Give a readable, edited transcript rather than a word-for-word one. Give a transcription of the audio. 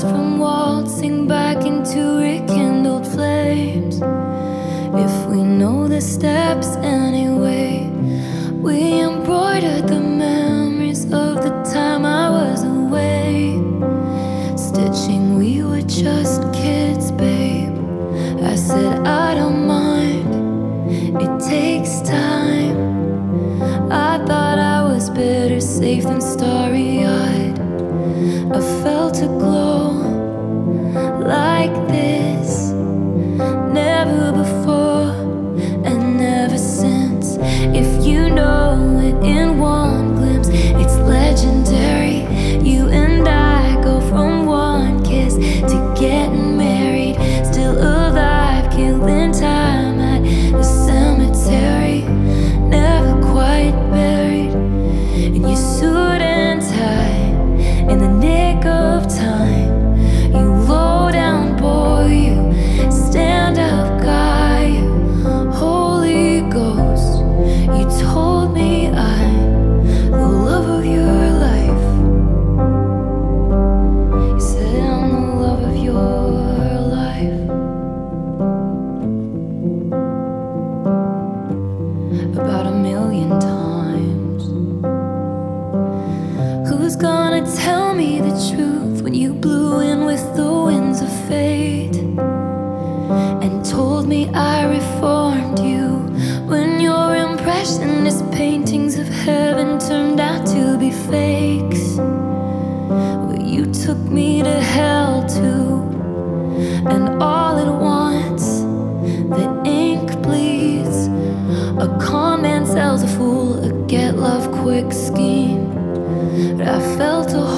us from waltzing back into rekindled flames. If we know the steps anyway, we embroidered the memories of the time I was away. Stitching, we were just kids, babe. I said I don't mind, it takes time. I thought I was better safe than starry-eyed. I felt a glow like this, never before and never since. If you know it in one glimpse, it's legendary. You and I go from one kiss to getting married, still alive, killing time at the cemetery, never quite buried in your suit and tie. In the nick of time, you low down boy, you stand up guy, you Holy Ghost. You told me I'm the love of your life. You said I'm the love of your life. About 1,000,000 times. Who's gonna tell me the truth when you blew in with the winds of fate and told me I reformed you, when your impressionist paintings of heaven turned out to be fakes? Well, you took me to hell too, and all at once the ink bleeds. A con man sells a fool a get love quick scheme. But I felt a